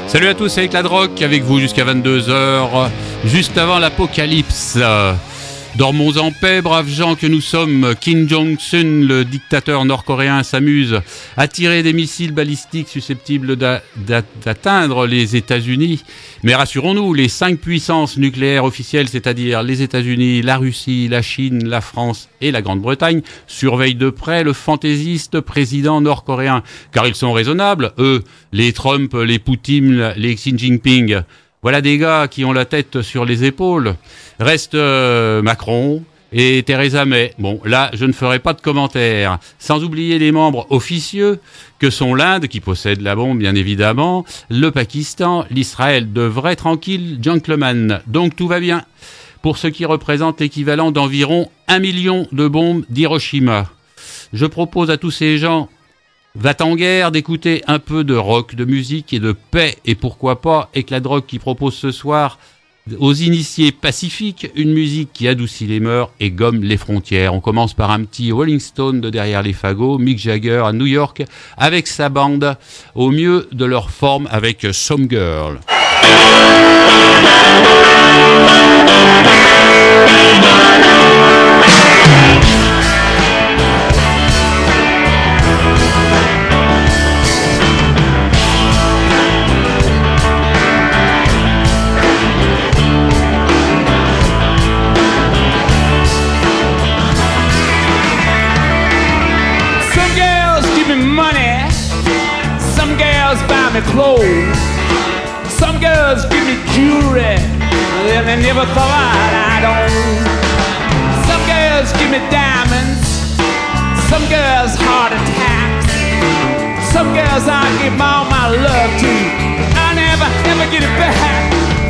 Salut à tous, c'est Éclat de Rock avec vous jusqu'à 22h, juste avant l'apocalypse. Dormons en paix, braves gens que nous sommes. Kim Jong-un, le dictateur nord-coréen, s'amuse à tirer des missiles balistiques susceptibles d'atteindre les États-Unis. Mais rassurons-nous, les 5 puissances nucléaires officielles, c'est-à-dire les États-Unis, la Russie, la Chine, la France et la Grande-Bretagne, surveillent de près le fantaisiste président nord-coréen. Car ils sont raisonnables, eux, les Trump, les Poutine, les Xi Jinping. Voilà des gars qui ont la tête sur les épaules. Reste Macron et Theresa May. Bon, là, je ne ferai pas de commentaires. Sans oublier les membres officieux que sont l'Inde, qui possède la bombe, bien évidemment, le Pakistan, l'Israël de vrais tranquilles gentlemen. Donc tout va bien. Pour ce qui représente l'équivalent d'environ 1 million de bombes d'Hiroshima. Je propose à tous ces gens va-t-en-guerre d'écouter un peu de rock, de musique et de paix, et pourquoi pas Éclat de Rock qui propose ce soir aux initiés pacifiques une musique qui adoucit les mœurs et gomme les frontières. On commence par un petit Rolling Stone de derrière les fagots, Mick Jagger à New York, avec sa bande au mieux de leur forme avec Some Girl. Buy me clothes. Some girls give me jewelry that they never thought I'd own. Some girls give me diamonds. Some girls heart attacks. Some girls I give all my love to. I never get it back.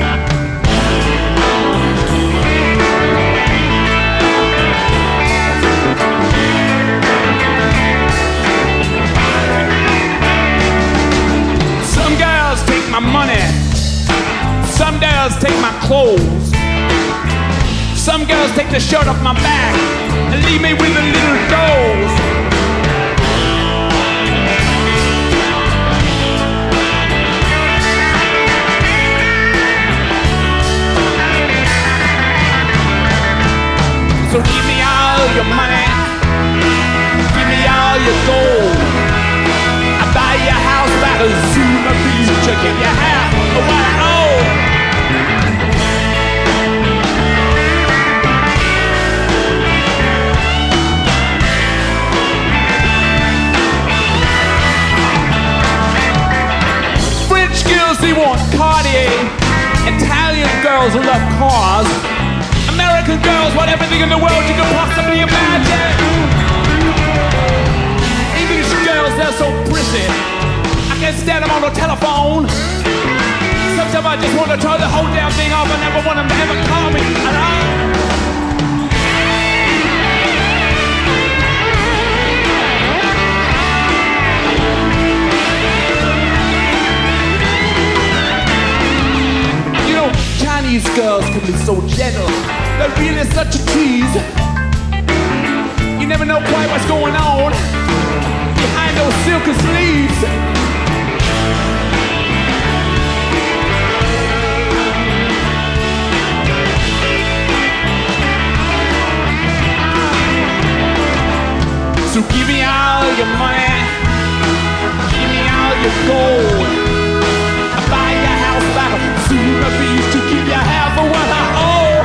Take my money. Some girls take my clothes. Some girls take the shirt off my back and leave me with a little nose. So give me all your money. Give me all your gold. I'll buy your house by the Zuma Beach. Give you half of what I owe. French girls, they want Cartier. Italian girls love cars. American girls want everything in the world you could possibly imagine. English girls, they're so pretty. I can't stand them on the telephone. Sometimes I just want to turn the whole damn thing off. I never want them to ever call me alone. You know, Chinese girls can be so gentle. They're really such a tease. You never know quite what's going on behind those silky sleeves. So give me all your money, give me all your gold. I'll buy your house by the Zuma Beach to give you half of what I owe.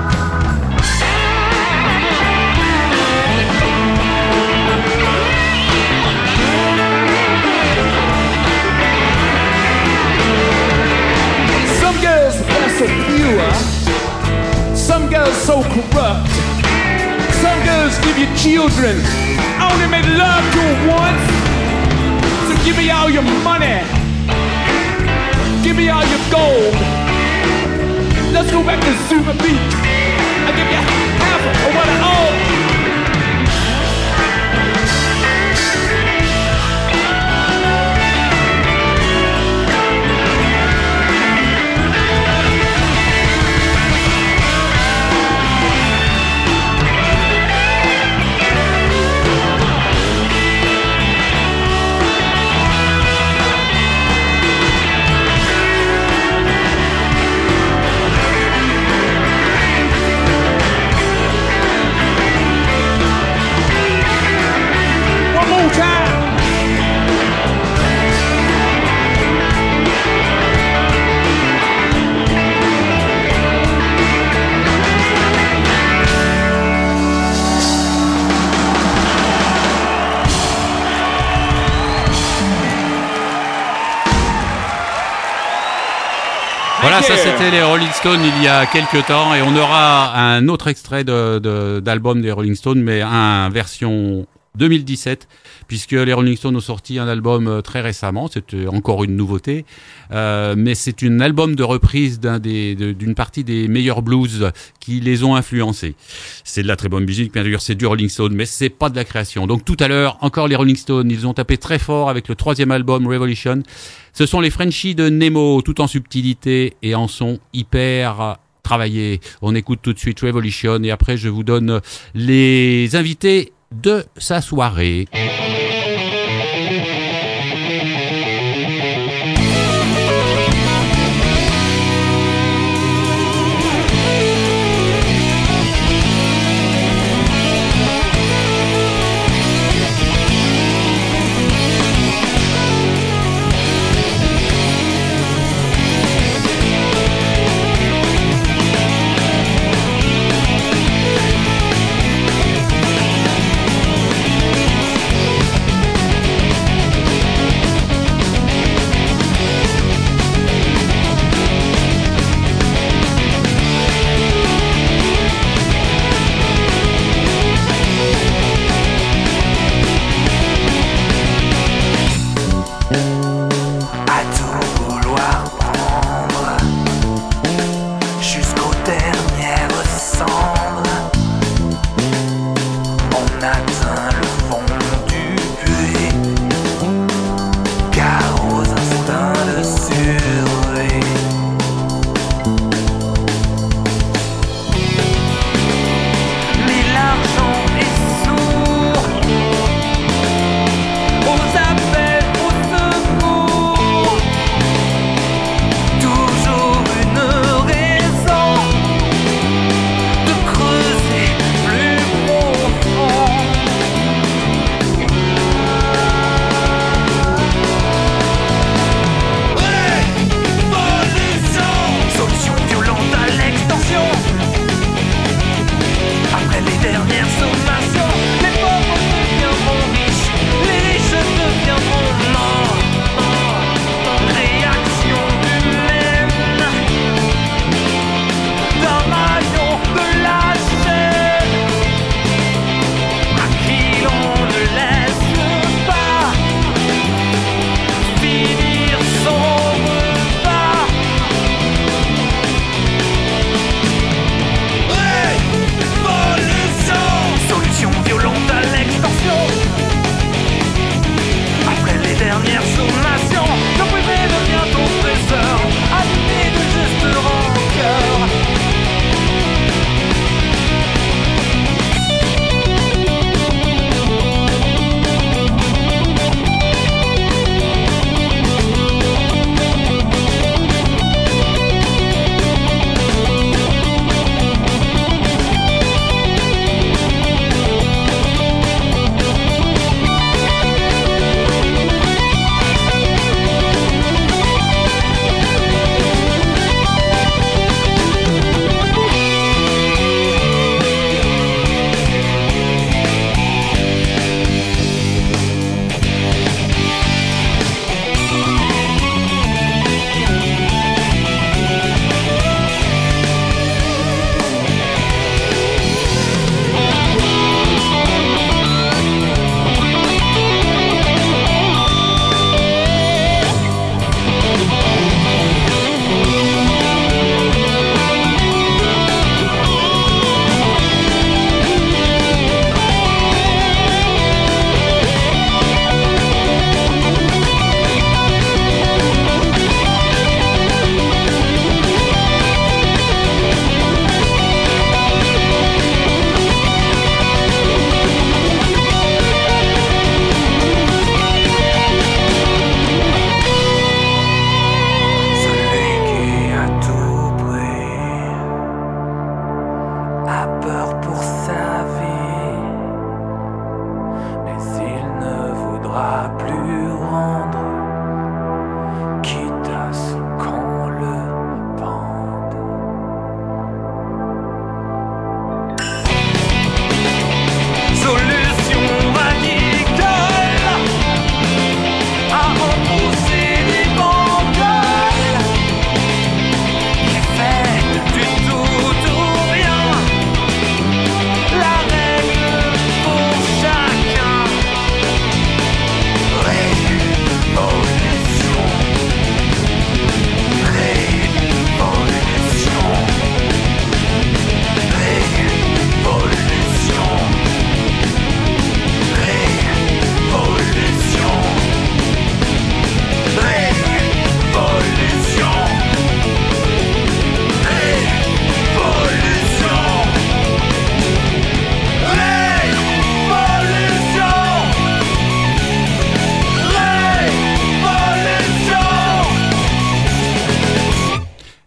Some girls, they're so pure. Some girls so corrupt. Some girls give you children. I only made love to her once. So give me all your money. Give me all your gold. Let's go back to Zuma Beach. I'll give you half of what I owe. Voilà, ça c'était les Rolling Stones il y a quelques temps et on aura un autre extrait d'album des Rolling Stones, mais un version 2017, puisque les Rolling Stones ont sorti un album très récemment, c'était encore une nouveauté, mais c'est un album de reprise d'une partie des meilleurs blues qui les ont influencés. C'est de la très bonne musique, bien sûr, c'est du Rolling Stone, mais c'est pas de la création. Donc tout à l'heure, encore les Rolling Stones, ils ont tapé très fort avec le 3e album, Revolution. Ce sont les Frenchies de Nemo, tout en subtilité et en son hyper travaillé. On écoute tout de suite Revolution et après je vous donne les invités de sa soirée.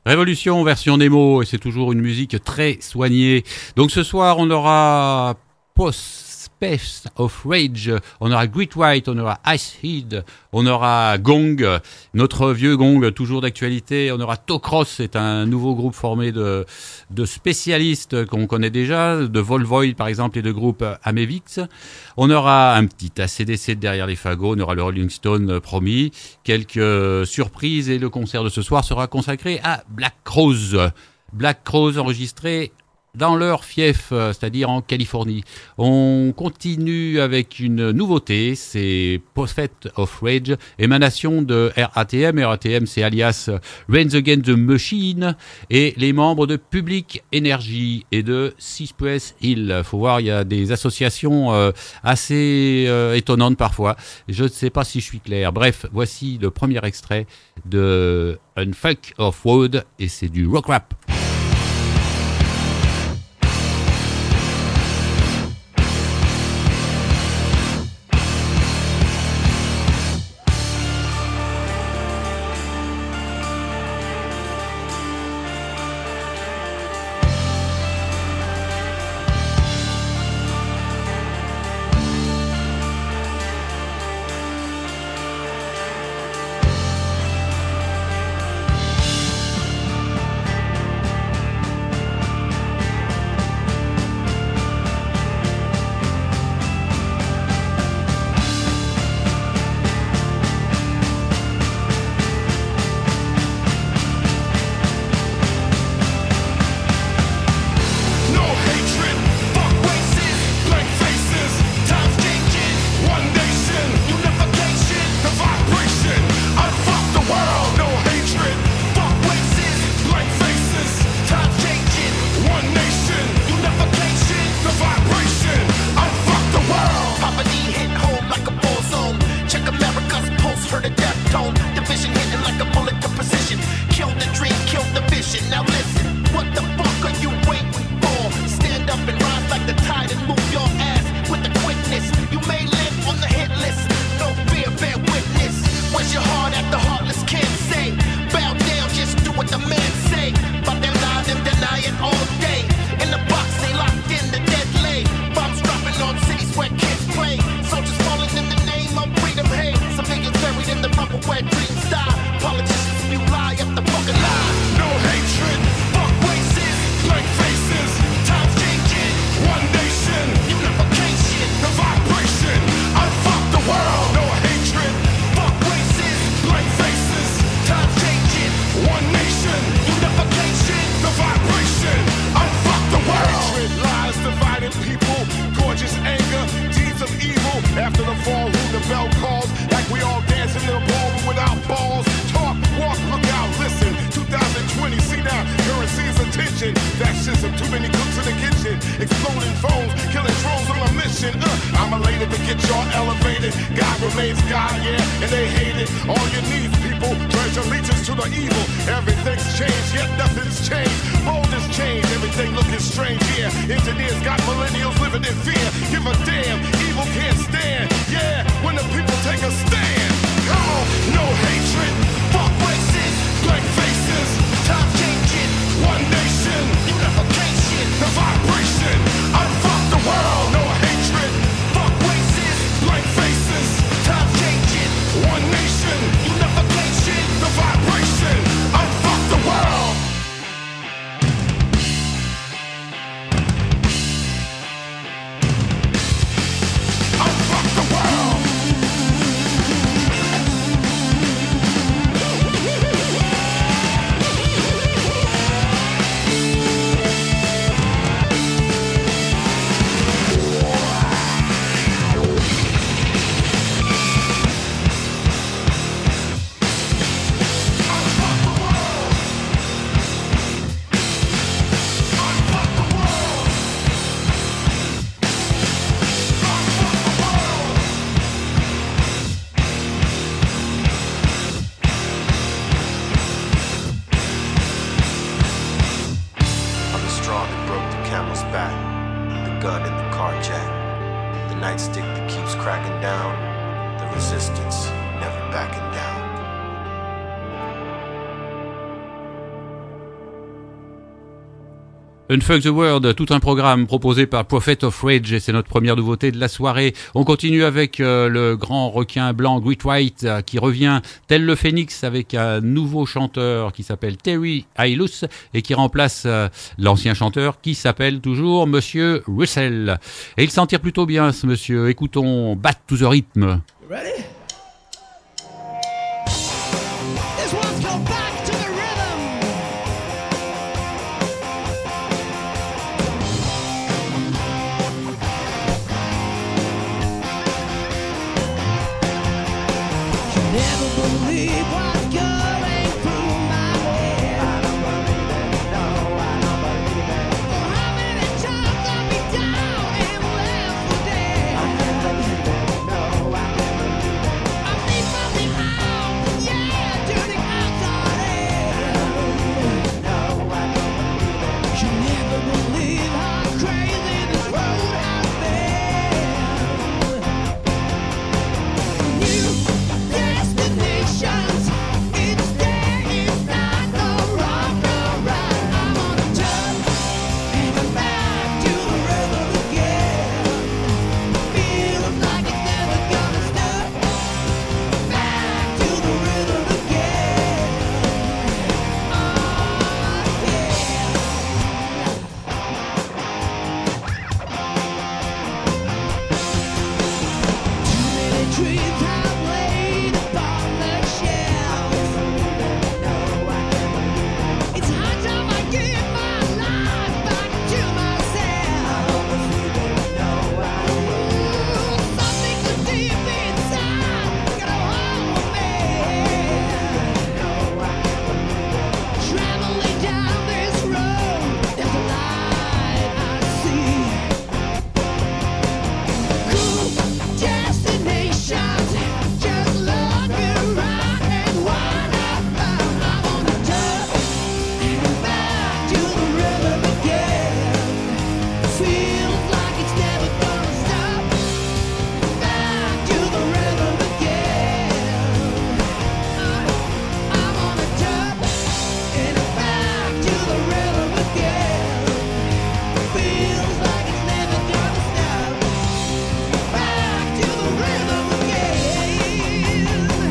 Révolution version Nemo, et c'est toujours une musique très soignée. Donc ce soir, on aura Space of Rage, on aura Great White, on aura Icehead, on aura Gong, notre vieux Gong, toujours d'actualité, on aura Tokros, c'est un nouveau groupe formé de spécialistes qu'on connaît déjà, de Volvoid par exemple et de groupe Amevix. On aura un petit AC/DC derrière les fagots, on aura le Rolling Stone promis, quelques surprises et le concert de ce soir sera consacré à Black Crowes. Black Crowes enregistré dans leur fief, c'est-à-dire en Californie. On continue avec une nouveauté, c'est Prophet of Rage, émanation de RATM. RATM, c'est alias Rains Against the Machine, et les membres de Public Energy et de Cypress Hill. Faut voir, il y a des associations assez étonnantes parfois. Je ne sais pas si je suis clair. Bref, voici le premier extrait de Unfuck of Wood, et c'est du rock rap. Unfuck the World, tout un programme proposé par Prophet of Rage et c'est notre première nouveauté de la soirée. On continue avec le grand requin blanc Great White qui revient tel le phénix avec un nouveau chanteur qui s'appelle Terry Ailous et qui remplace l'ancien chanteur qui s'appelle toujours Monsieur Russell. Et il s'en tire plutôt bien ce monsieur. Écoutons Bat to the Rhythm. Ready? This one's called Back to the Rhythm. You never believe what's going through my head. I don't believe it, no, I don't believe it. For how many times I've been down and left for dead. I can't believe it, no, I can't believe it. I need something out, yeah, to the outside edge. No, I don't believe it. You never believe how crazy this road has been. New destinations, it's there, it's not the wrong, no right. I'm on a turn, and I'm back to the rhythm again. Feels like it's never gonna stop. Back to the rhythm again. Oh, yeah. Too many dreams have laid upon the shelf. It's high time I give my life back to myself. Something so deep inside got a hold of me. Traveling down this road, there's a light I see. Cool destinations, just looking right and wind up. I'm on the turn, and I'm back to the rhythm again. Feels like it's never gonna stop. Back to the rhythm again. I'm on the turn, and I'm back to the rhythm again. Feels like it's never gonna stop. Back to the rhythm again.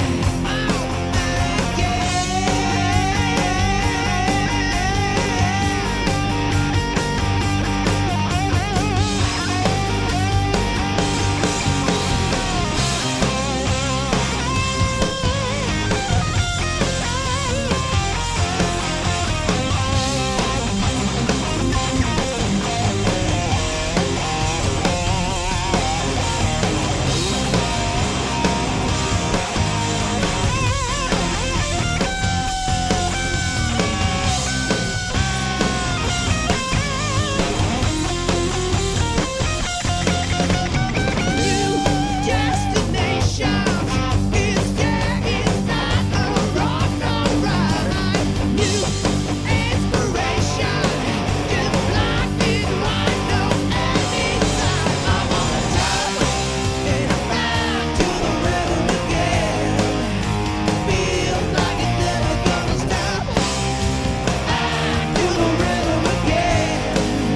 New destinations, it's there, it's not a rock, no ride. New inspiration, just black and white, no anytime. I'm on the top, and I'm back to the rhythm again. Feels like it's never gonna stop. Back to the rhythm again.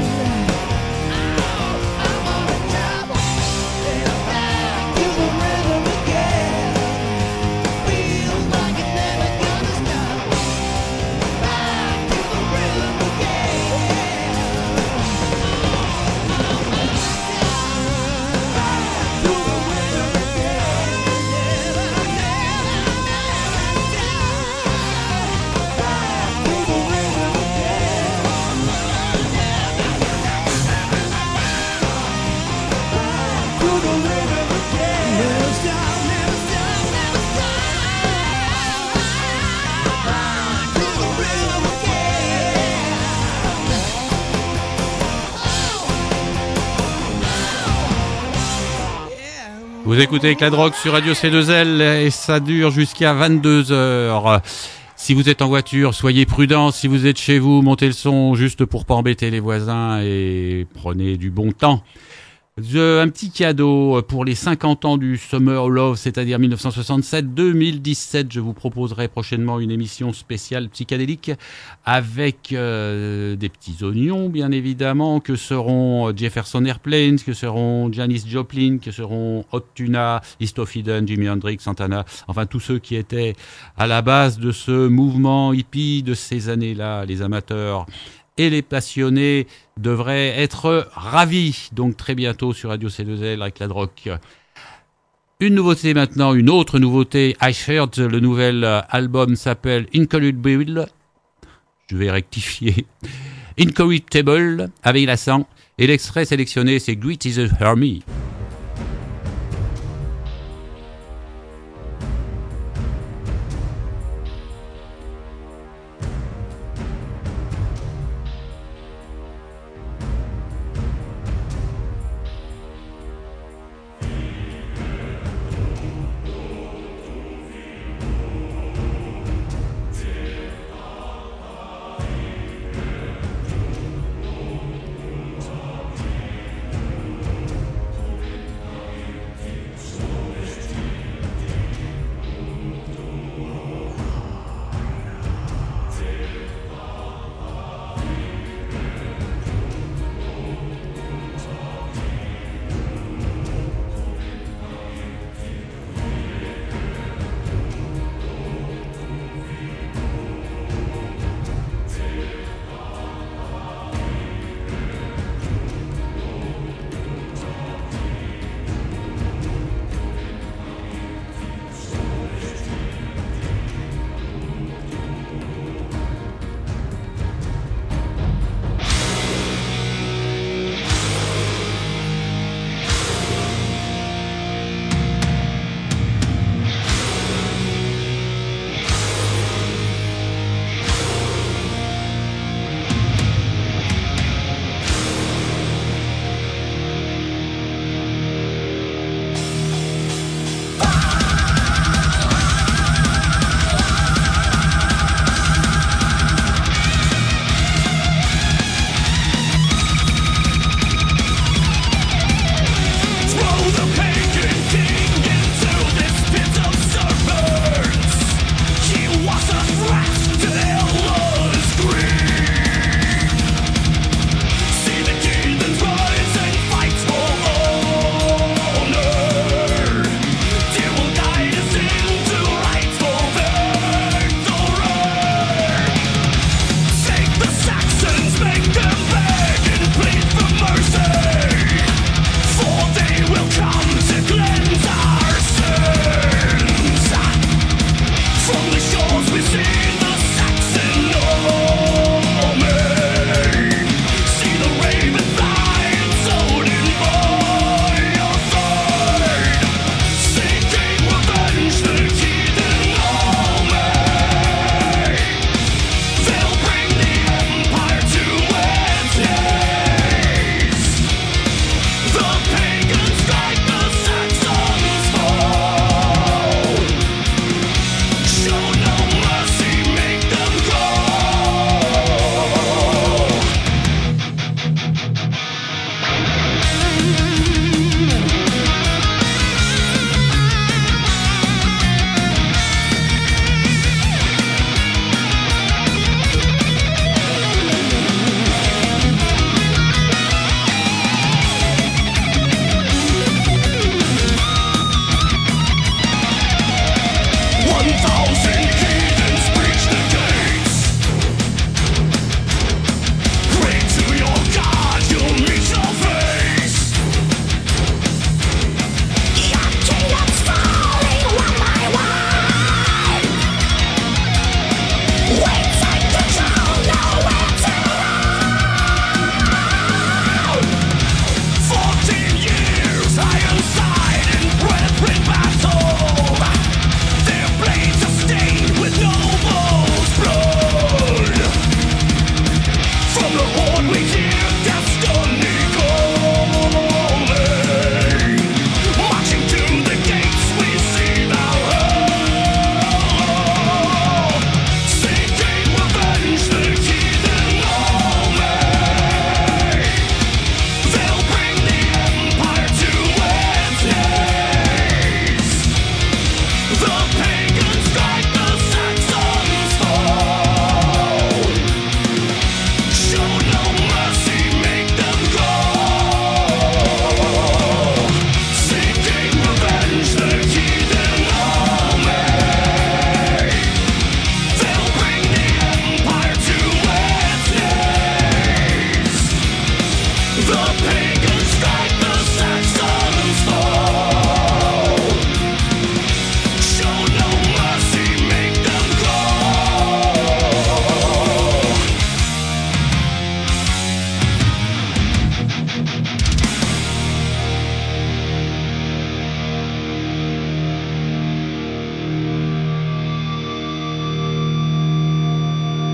I'm on the top, and I'm back to the rhythm again. Feels like it's never gonna stop. Back to the rhythm again. Never stop, never stop, never stop. Back to the rhythm again. Vous écoutez Éclat de Rock sur Radio C2L et ça dure jusqu'à 22h. Si vous êtes en voiture, soyez prudents. Si vous êtes chez vous, montez le son juste pour pas embêter les voisins et prenez du bon temps. Un petit cadeau pour les 50 ans du Summer Love, c'est-à-dire 1967-2017. Je vous proposerai prochainement une émission spéciale psychédélique avec des petits oignons, bien évidemment, que seront Jefferson Airplanes, que seront Janis Joplin, que seront Hot Tuna, East of Eden, Jimi Hendrix, Santana, enfin tous ceux qui étaient à la base de ce mouvement hippie de ces années-là, les amateurs et les passionnés devraient être ravis. Donc très bientôt sur Radio C2L avec la Rock. Une nouveauté maintenant, une autre nouveauté. I Heard, le nouvel album s'appelle Incorruptible. Je vais rectifier. Incorruptible avec l'accent. Et l'extrait sélectionné, c'est Great is the Army.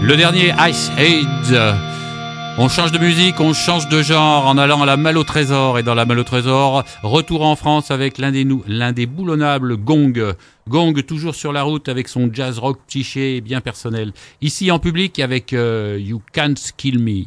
Le dernier Ice Age. On change de musique, on change de genre en allant à la Malle au Trésor. Et dans la Malle au Trésor, retour en France avec l'un des boulonnables Gong. Gong toujours sur la route avec son jazz rock psyché bien personnel. Ici en public avec You Can't Kill Me.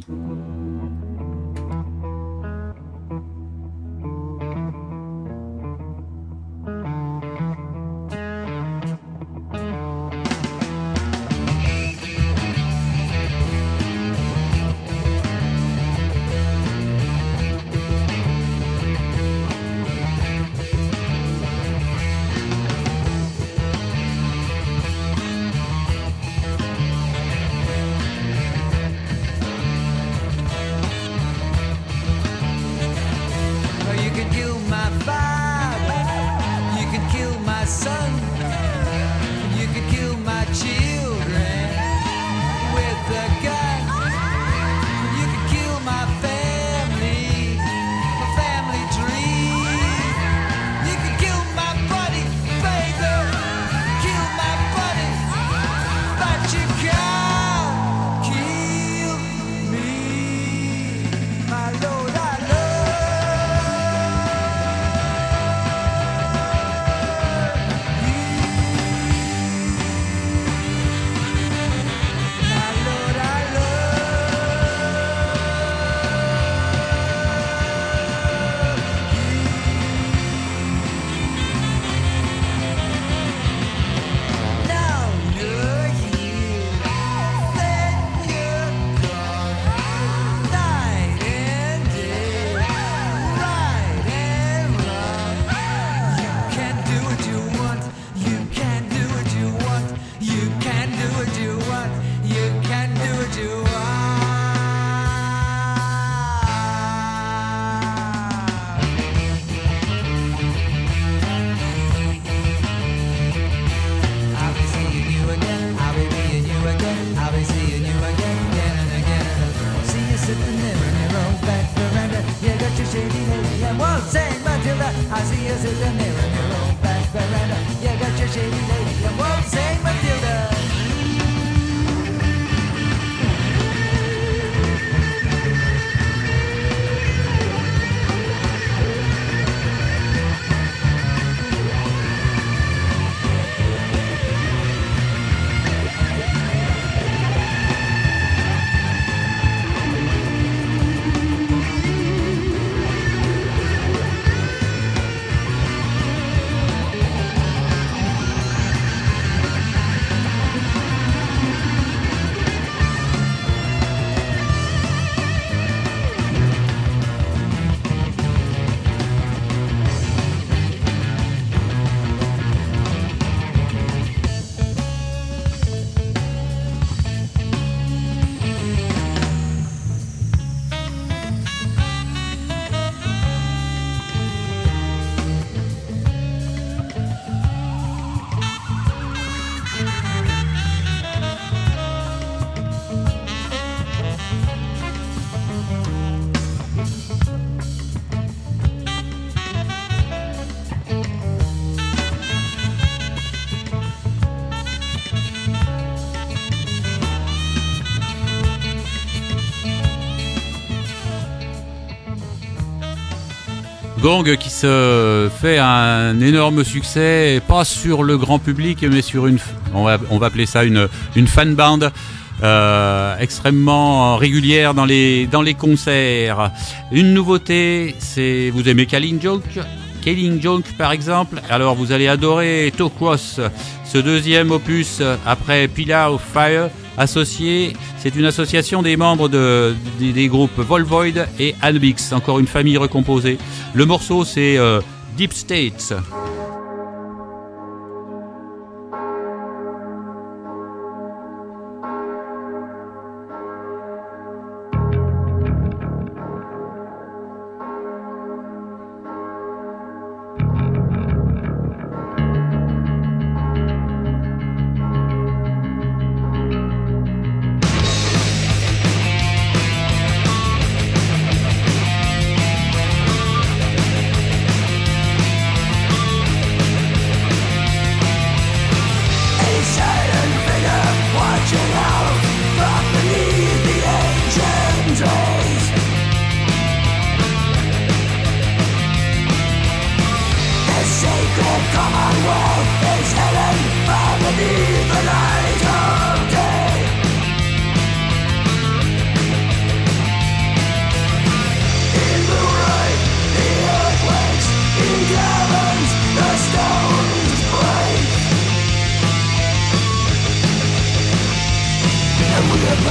Gong qui se fait un énorme succès, pas sur le grand public, mais sur on va appeler ça une fan band extrêmement régulière dans les concerts. Une nouveauté, c'est vous aimez Killing Joke par exemple, alors vous allez adorer Toe Cross, ce deuxième opus après Pillar of Fire. Associé, c'est une association des membres des groupes Volvoid et Albix, encore une famille recomposée. Le morceau c'est Deep States.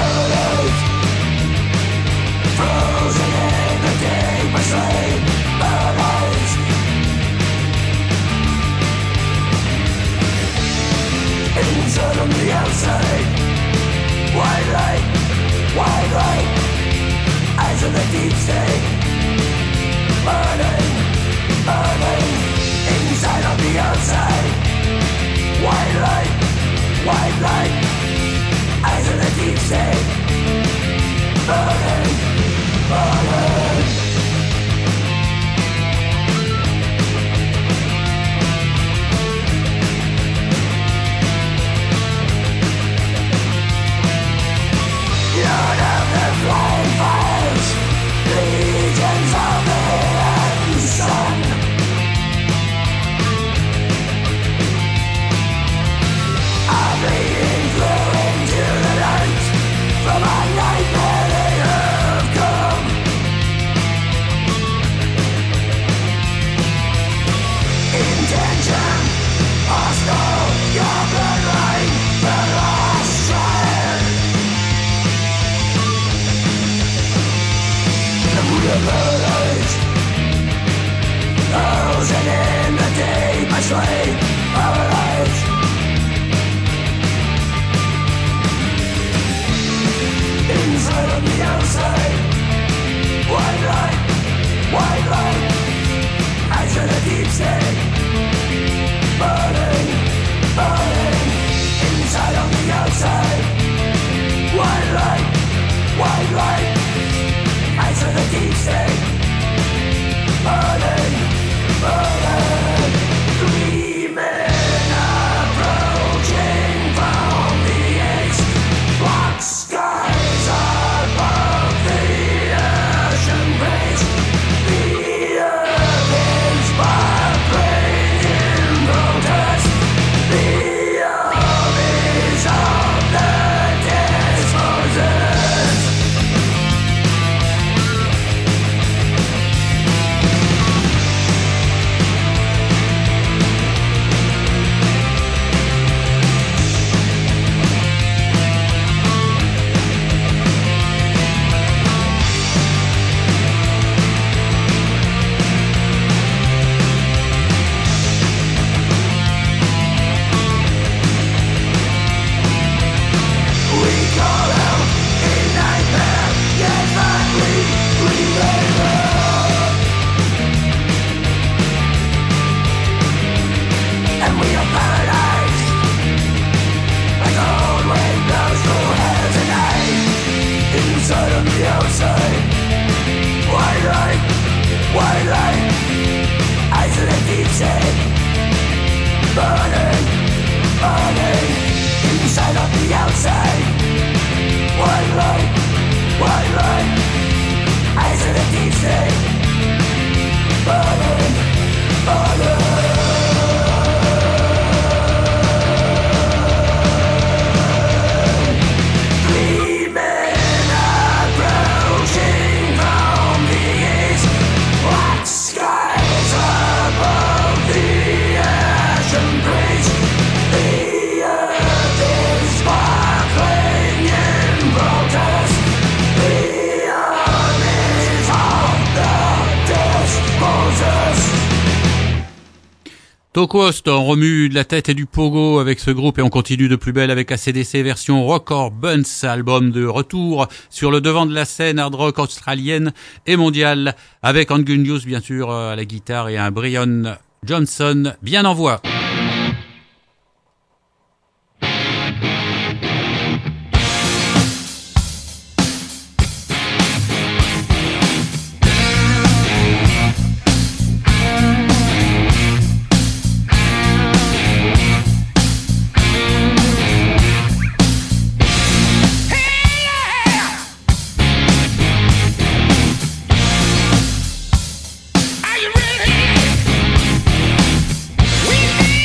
Tokost, on remue de la tête et du pogo avec ce groupe et on continue de plus belle avec ACDC version Rock or Buns, album de retour sur le devant de la scène hard rock australienne et mondiale avec Angus News bien sûr à la guitare et un Brian Johnson bien en voix. We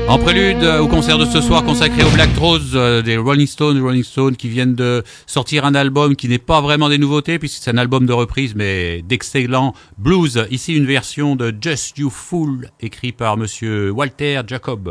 En prélude au concert de ce soir consacré au Black Rose des Rolling Stones qui viennent de sortir un album qui n'est pas vraiment des nouveautés puisque c'est un album de reprise mais d'excellent blues. Ici une version de Just You Fool écrit par monsieur Walter Jacob.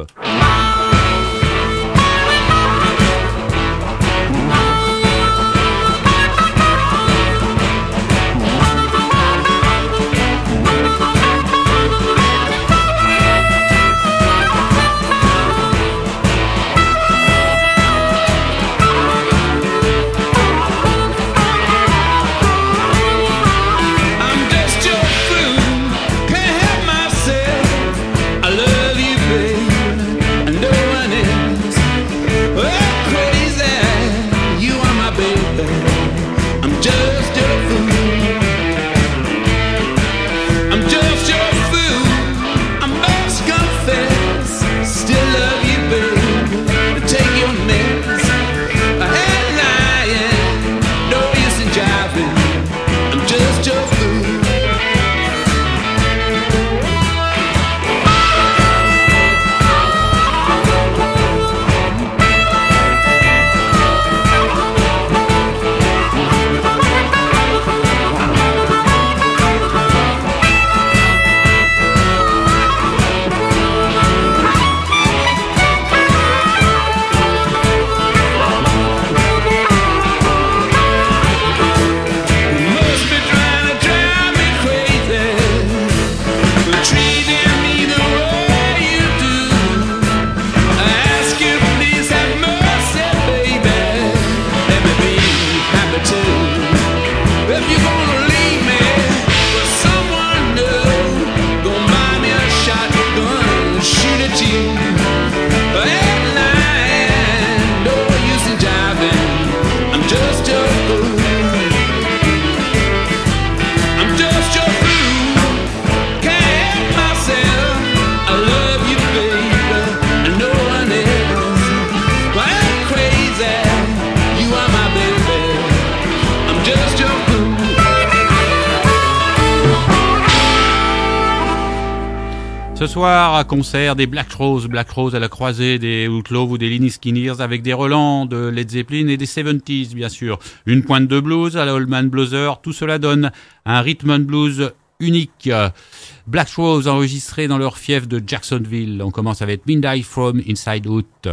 Ce soir, concert des Black Rose à la croisée des Outlaws ou des Lynyrd Skynyrd's avec des relents de Led Zeppelin et des 70s, bien sûr. Une pointe de blues à la Allman Blueser, tout cela donne un rhythm and blues unique. Black Rose enregistré dans leur fief de Jacksonville. On commence avec Midnight from Inside Out.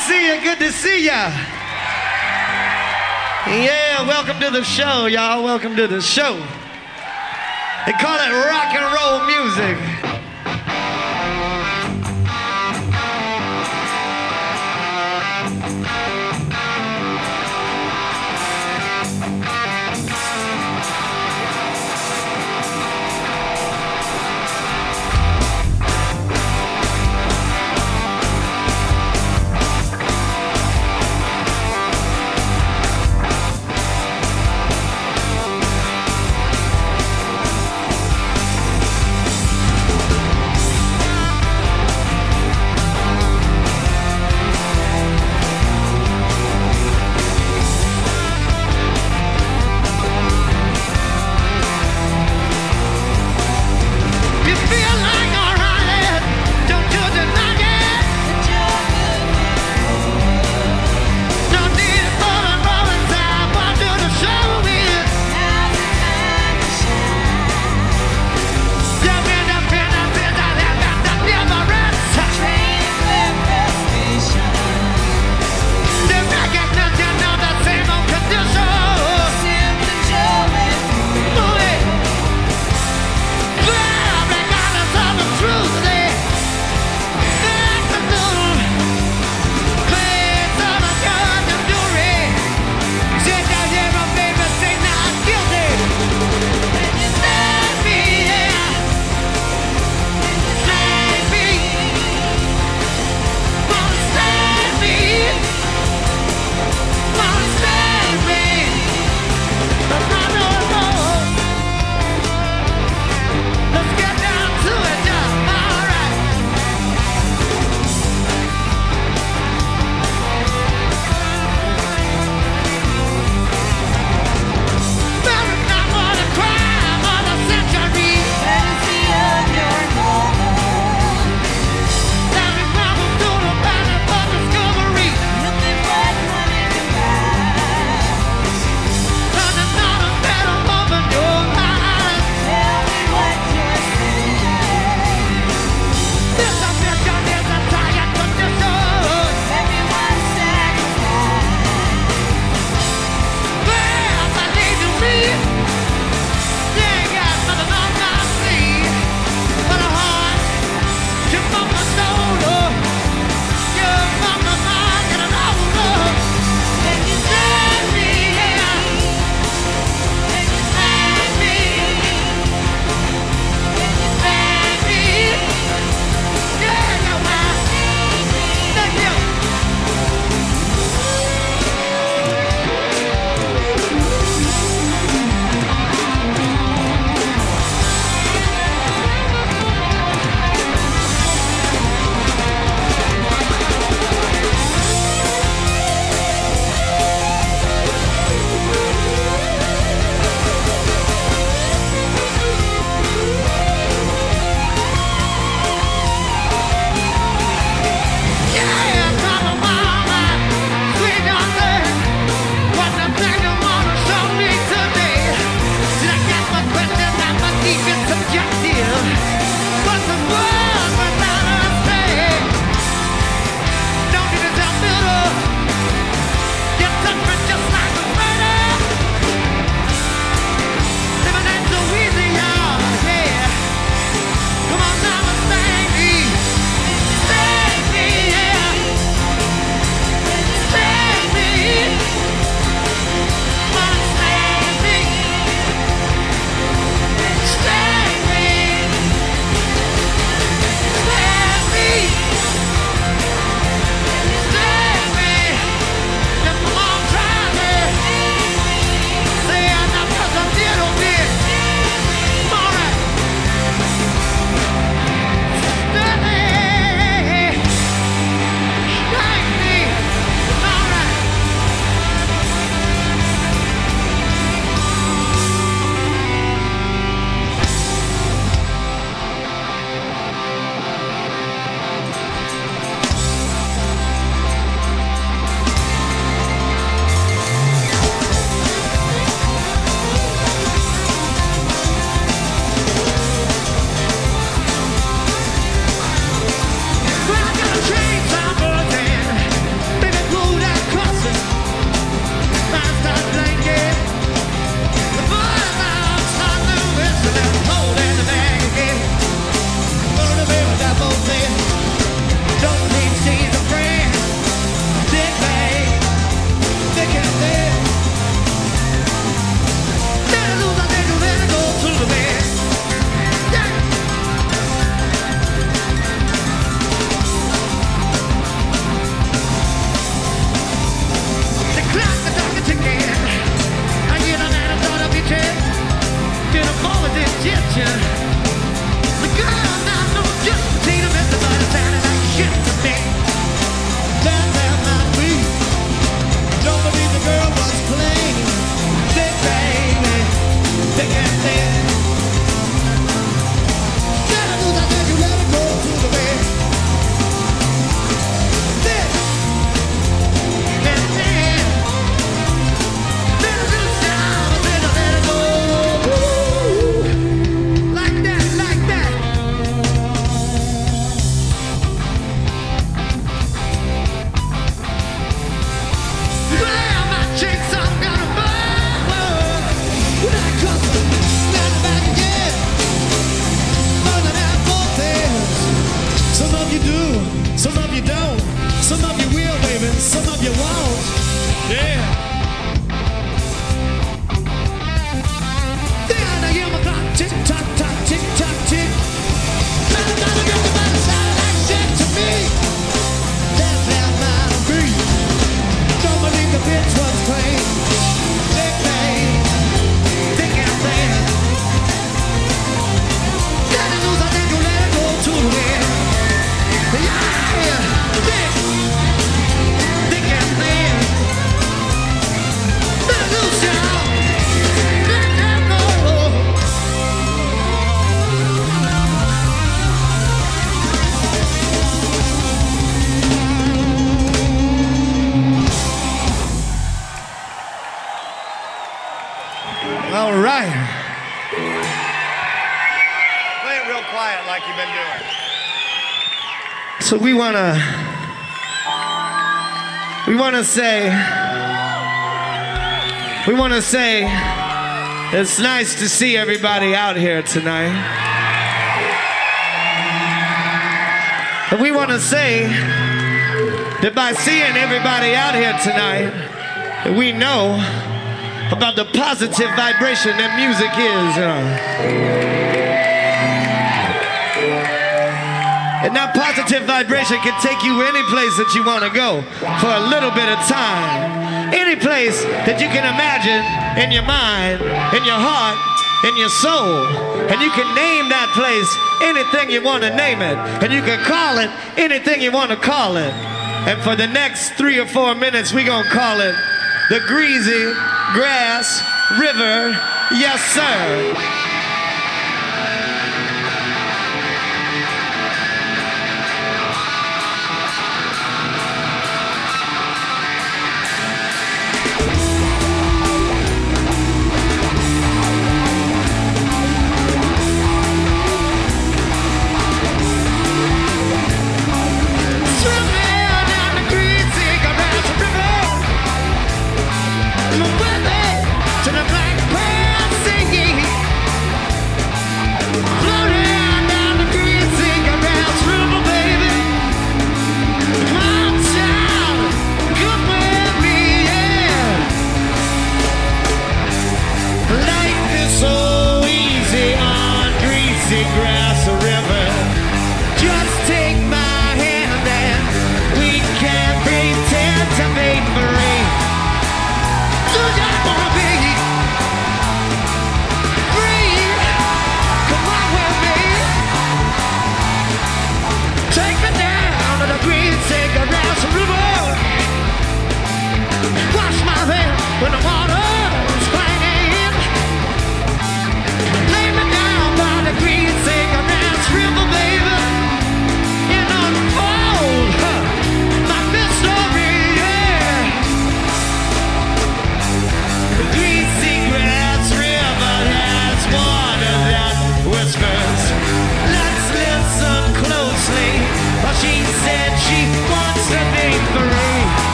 see you. Good to see ya. Yeah, welcome to the show, y'all. Welcome to the show. They call it rock and roll music. Some of you won't. Yeah. Then I hear my clock tick tock tock tick tock tick. Everybody sound like shit to me. That's that mind of me. Don't believe the bitch was clean. They came, they can't play it. Then I lose, I think you let it go to the end. Yeah, they can't play it. Let it loose, y'all. Let them go. All right. Play it real quiet like you've been doing. So we wanna say it's nice to see everybody out here tonight. And we wanna say that by seeing everybody out here tonight, that we know about the positive vibration that music is. And that positive vibration can take you any place that you want to go for a little bit of time. Any place that you can imagine in your mind, in your heart, in your soul. And you can name that place anything you want to name it. And you can call it anything you want to call it. And for the next 3 or 4 minutes, we're going to call it the Greasy Grass River. Yes, sir. Grass River. Just take my hand and we can pretend to make free. So I wanna be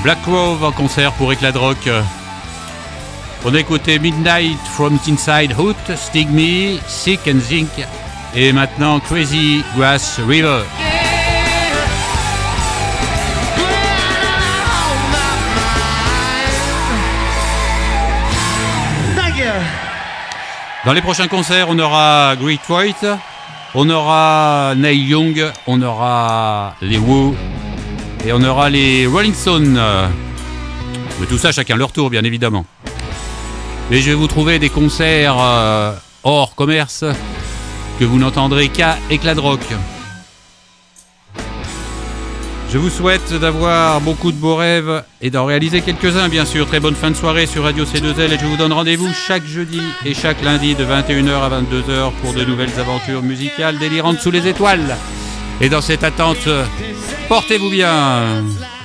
Black Grove en concert pour Éclat de Rock. On a écouté Midnight from Inside Hoot, Stig Me, Sick and Zinc et maintenant Crazy Grass River. Dans les prochains concerts, on aura Great White, on aura Neil Young, on aura les Who et on aura les Rolling Stones. Mais tout ça, chacun leur tour, bien évidemment. Mais je vais vous trouver des concerts hors commerce que vous n'entendrez qu'à Éclat de Rock. Je vous souhaite d'avoir beaucoup de beaux rêves et d'en réaliser quelques-uns, bien sûr. Très bonne fin de soirée sur Radio C2L et je vous donne rendez-vous chaque jeudi et chaque lundi de 21h à 22h pour de nouvelles aventures musicales délirantes sous les étoiles. Et dans cette attente, portez-vous bien.